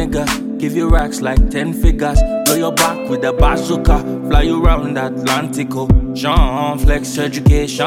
nigga. Give you racks like 10 figures. Blow your back with a bazooka. Fly you round Atlantico. Jean flex education.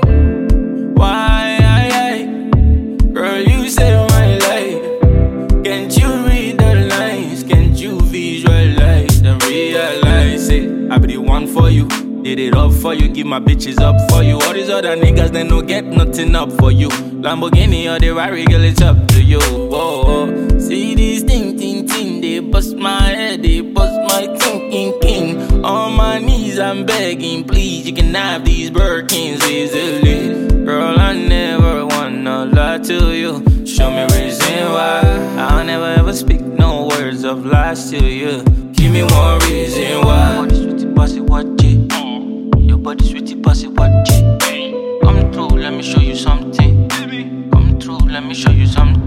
Why, girl, you save my life. Can't you read the lines? Can't you visualize and realize it? I be the one for you. Did it up for you, give my bitches up for you. All these other niggas, they no get nothing up for you. Lamborghini or the Rari, girl, it's up to you. Whoa. See these ting, they bust my head, they bust my thinking. On my knees, I'm begging, please, you can have these Birkins easily. Girl, I never wanna lie to you. Show me reason why I'll never ever speak no words of lies to you. Give me one reason why. Body sweetie, bossy, watch it. Your body sweetie, bossy, watch it. Come through, let me show you something. Come through, let me show you something.